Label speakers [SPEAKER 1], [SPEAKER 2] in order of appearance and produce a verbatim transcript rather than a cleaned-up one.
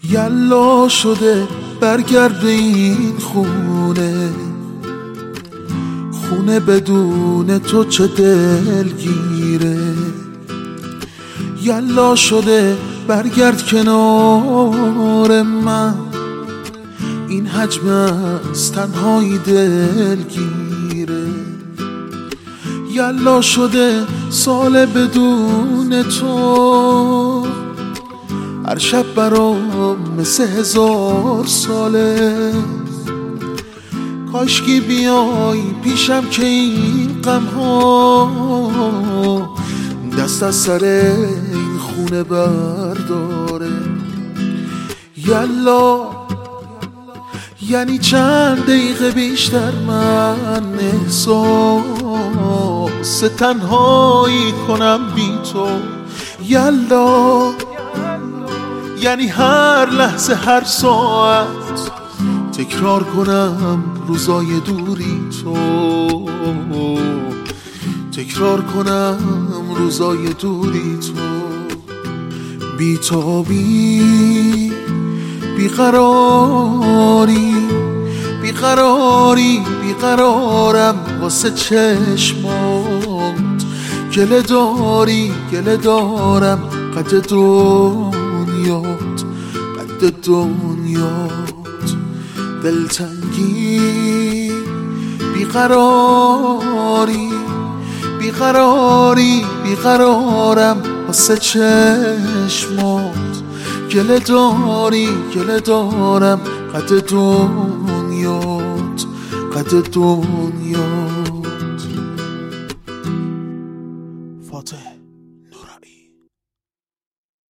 [SPEAKER 1] یلا شده برگرد به این خونه، خونه بدون تو چه دلگیره. یلا شده برگرد کنار من، این حجم از تنهایی دلگیره. یلا شده سال بدون تو، هر شب برام مثل هزار ساله. کاشکی بیای پیشم که این غم ها دست از سر این خونه برداره. یلا یعنی چند دقیقه بیشتر من احساس تنهایی کنم بی تو. یلا یعنی هر لحظه هر ساعت تکرار کنم روزای دوری تو، تکرار کنم روزای دوری تو. بی تو بی بیقراری بیقراری بیقرارم واسه چشمات. گله داری گله دارم قد دنیات قد دنیات. دلتنگی بیقراری بیقراری بیقرارم واسه چشمات. گله داری گله دارم قد دنیات قد دنیات.